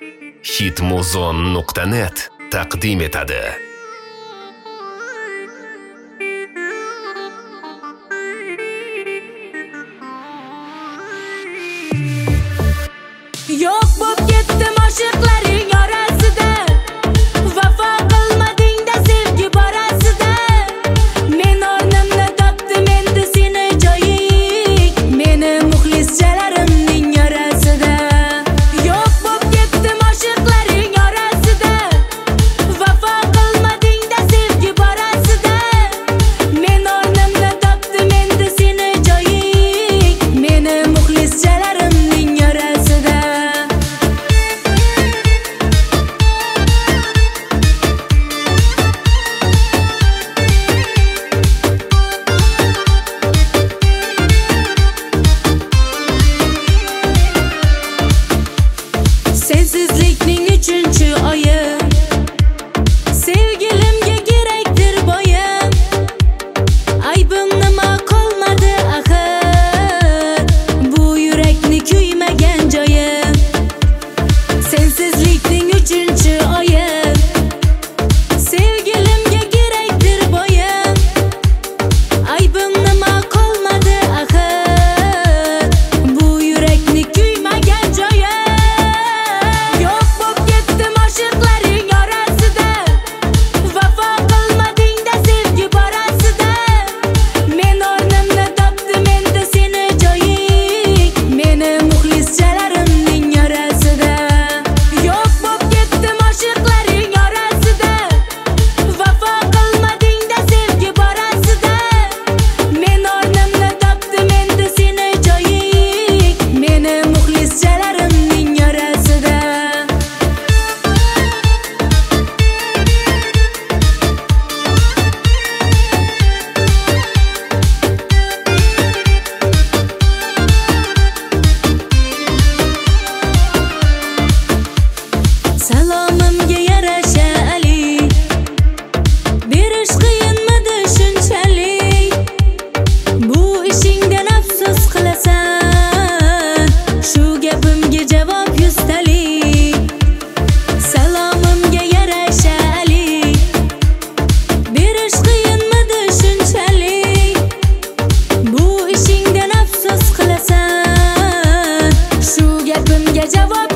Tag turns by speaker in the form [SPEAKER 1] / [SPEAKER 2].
[SPEAKER 1] Hitmuzon.net taqdim etadi.
[SPEAKER 2] Yo'q bo'p ketdim oshiqlaring orasida, vafo qilmading-da sevgi borasida. Men o'rnimni topdim endi seni joying, meni muxlisjalarimning orasida. Yo'q bo'p ketdim oshiqlaring orasida, vafo qilmading-da sevgi borasida. Men o'rnimni topdim endi seni joying, meni muxlisjalarimning orasida. Sensizlikning 3-oyi, sevgilimga kerakdir boyim. Aybim nima qolmadi axir, bu yurakni kuymagan joyim. Sensizlikning 3-oyi, sevgilimga kerakdir boyim. Aybim nima qolmadi axir, bu yurakni kuymagan joyim. Yo'q bo'p ketdim oshiqlaring orasida, vafo qilmading-da sevgi borasida. Men o'rnimni topdim endi seni joying, meni muxlisjalarimning orasida. Yo'q bo'p ketdim oshiqlaring orasida, vafo qilmading-da sevgi borasida. Men o'rnimni topdim endi seni joying, meni muxlisjalarimning orasida. Salomimga yarasha Ali, berish qiyinmidi shunchalik? Bu ishingdan afsus qilasan, shu gapimga javob yuztalik. Salomimga yarasha Ali, berish qiyinmidi shunchalik? Bu ishingdan afsus qilasan, shu gapimga javob